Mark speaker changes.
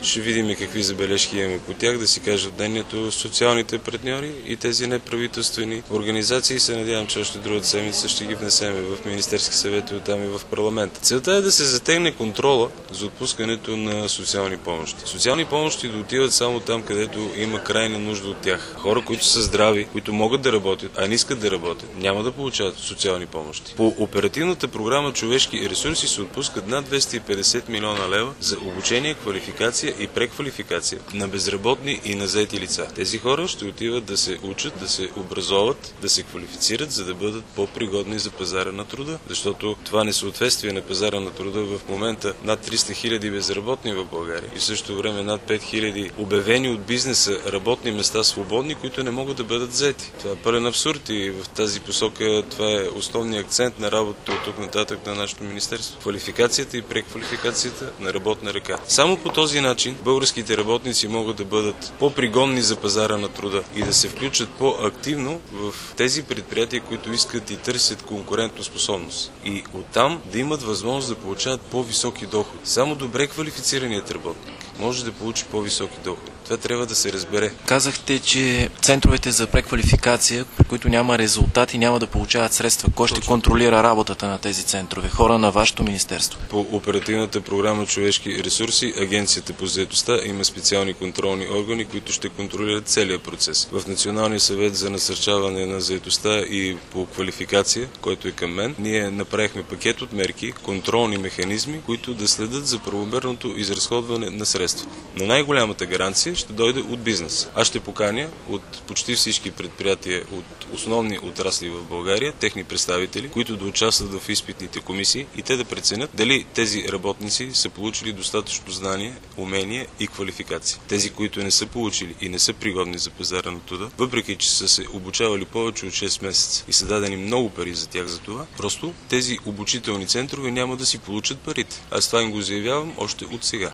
Speaker 1: Ще видим какви забележки имаме по тях, да си кажат мнението социалните партньори и тези неправителствени организации. Се надявам, че още другата седмица ще ги внесем в Министерски съвет и оттам и в парламента. Целта е да се затегне контрола за отпускането на социални помощи. Социални помощи да отиват само там, където има крайна нужда от тях. Хора, които са здрави, които могат да работят, а не искат да работят, няма да получават социални помощи. По оперативната програма Човешки ресурси се отпускат над 250 милиона лева за обучение, квалификация и преквалификация на безработни и на заети лица. Тези хора ще отиват да се учат, да се образоват, да се квалифицират, за да бъдат по-пригодни за пазара на труда. Защото това несъответствие на пазара на труда в момента над 300 хиляди безработни в България и в същото време над 5 хиляди обявени от бизнеса работни места свободни, които не могат да бъдат взети. Това е пълен абсурд и в тази посока това е основният акцент на работата от тук нататък на нашето министерство. Квалификацията и преквалификацията на работна ръка. Само по този начин българските работници могат да бъдат по-пригодни за пазара на труда и да се включат по-активно в тези предприятия, които искат и търсят конкурентоспособност. И оттам да имат възможност да получават по-високи доходи. Само добре квалифицираният работник може да получи по-високи доходи. Това трябва да се разбере.
Speaker 2: Казахте, че центровете за преквалификация, при които няма резултати, няма да получават средства. Кой ще контролира работата на тези центрове? Хора на вашето министерство?
Speaker 1: По оперативната програма Човешки ресурси, Агенцията по заетостта има специални контролни органи, които ще контролират целият процес. В Националния съвет за насърчаване на заетостта и по квалификация, който е към мен, ние направихме пакет от мерки, контролни механизми, които да следят за правомерното изразходване на средства. Но най-голямата гаранция ще дойде от бизнес. Аз ще поканя от почти всички предприятия от основни отрасли в България, техни представители, които да участват в изпитните комисии и те да преценят дали тези работници са получили достатъчно знание, умения и квалификация. Тези, които не са получили и не са пригодни за пазара на труда, въпреки че са се обучавали повече от 6 месеца и са дадени много пари за тях за това, просто тези обучителни центрове няма да си получат парите. Аз това им го заявявам още от сега.